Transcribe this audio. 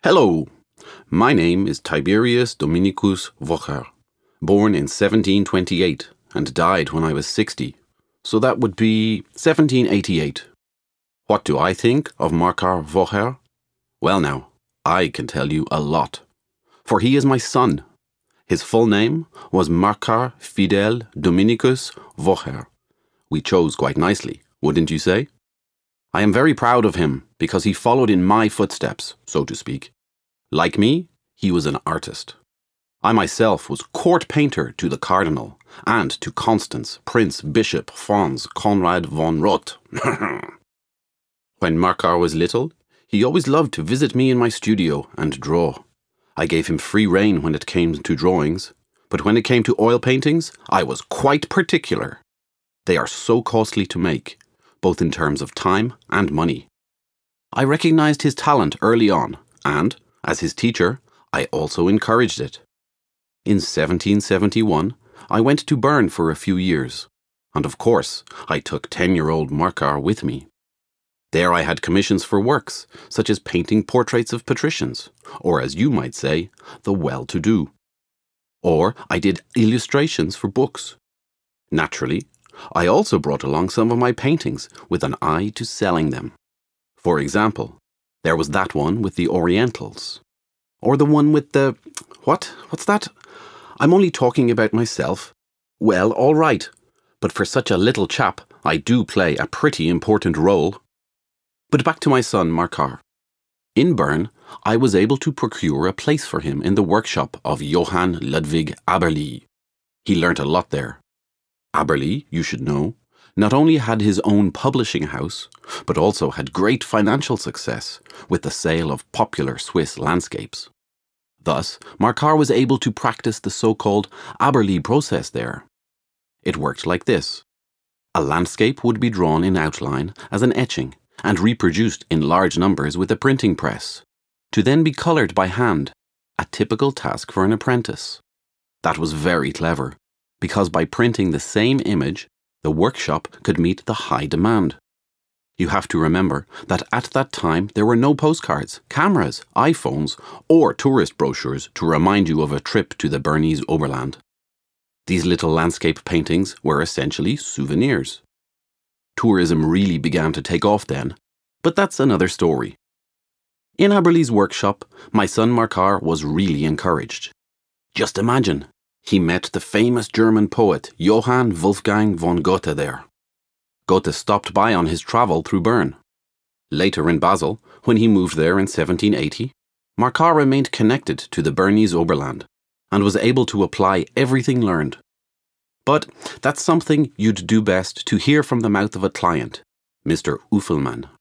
Hello, my name is Tiberius Dominicus Vocher, born in 1728 and died when I was 60, so that would be 1788. What do I think of Markar Vocher? Well now, I can tell you a lot, for he is my son. His full name was Markar Fidel Dominicus Vocher. We chose quite nicely, wouldn't you say? I am very proud of him because he followed in my footsteps, so to speak. Like me, he was an artist. I myself was court painter to the Cardinal and to Constance, Prince Bishop Franz Conrad von Roth. When Markar was little, he always loved to visit me in my studio and draw. I gave him free rein when it came to drawings, but when it came to oil paintings, I was quite particular. They are so costly to make, both in terms of time and money. I recognized his talent early on, and, as his teacher, I also encouraged it. In 1771, I went to Bern for a few years, and of course, I took 10-year-old Markar with me. There I had commissions for works, such as painting portraits of patricians, or as you might say, the well-to-do. Or I did illustrations for books. Naturally, I also brought along some of my paintings with an eye to selling them. For example, there was that one with the Orientals. Or the one with the... What's that? I'm only talking about myself. Well, all right. But for such a little chap, I do play a pretty important role. But back to my son, Markar. In Bern, I was able to procure a place for him in the workshop of Johann Ludwig Aberli. He learnt a lot there. Aberli, you should know, not only had his own publishing house, but also had great financial success with the sale of popular Swiss landscapes. Thus, Markar was able to practice the so-called Aberli process there. It worked like this. A landscape would be drawn in outline as an etching and reproduced in large numbers with a printing press, to then be coloured by hand, a typical task for an apprentice. That was very clever, because by printing the same image, the workshop could meet the high demand. You have to remember that at that time there were no postcards, cameras, iPhones, or tourist brochures to remind you of a trip to the Bernese Oberland. These little landscape paintings were essentially souvenirs. Tourism really began to take off then, but that's another story. In Aberli's workshop, my son Markar was really encouraged. Just imagine, he met the famous German poet Johann Wolfgang von Goethe there. Goethe stopped by on his travel through Bern. Later in Basel, when he moved there in 1780, Markar remained connected to the Bernese Oberland and was able to apply everything learned. But that's something you'd do best to hear from the mouth of a client, Mr. Uffelmann.